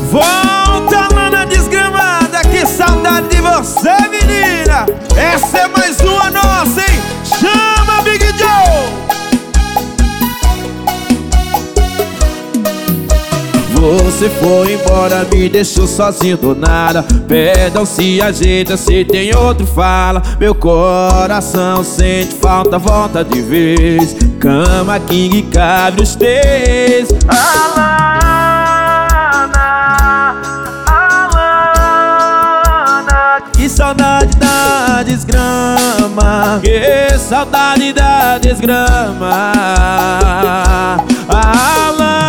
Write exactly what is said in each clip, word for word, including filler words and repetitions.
Volta lá na desgramada, que saudade de você, menina. Essa é mais uma nossa, hein? Chama Big Joe. Você foi embora, me deixou sozinho do nada. Perdão, se ajeita, se tem outro fala. Meu coração sente falta, volta de vez. Cama king cabe os três. Alana, Alana, que saudade da desgrama, que saudade da desgrama. Alana,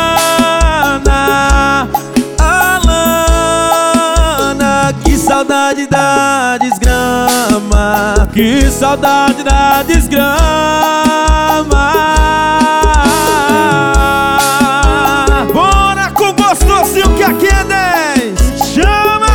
saudade da desgrama, que saudade da desgrama. Bora com gostosinho que aqui é dez. Chama!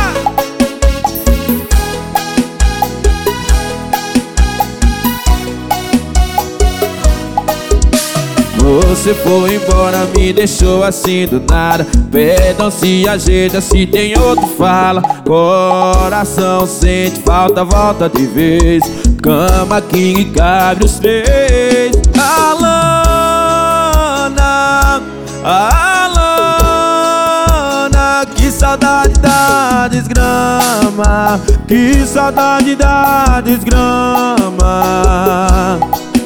Você foi embora, me deixou assim do nada. Perdão, se ajeita, se tem outro fala. Coração sente falta, volta de vez. Cama king cabe os três. Alana, Alana, que saudade da desgrama, que saudade da desgrama.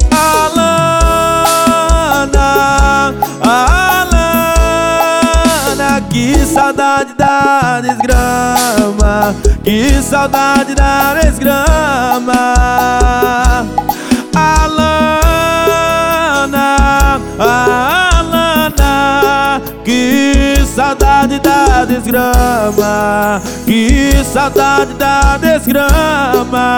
Alana, que saudade da desgrama, que saudade da desgrama. Alana, Alana, que saudade da desgrama, que saudade da desgrama.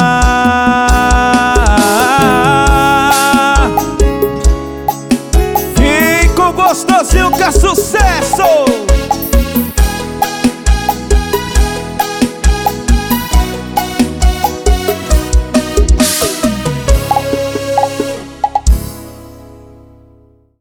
Vem com gostosinho que é sucesso.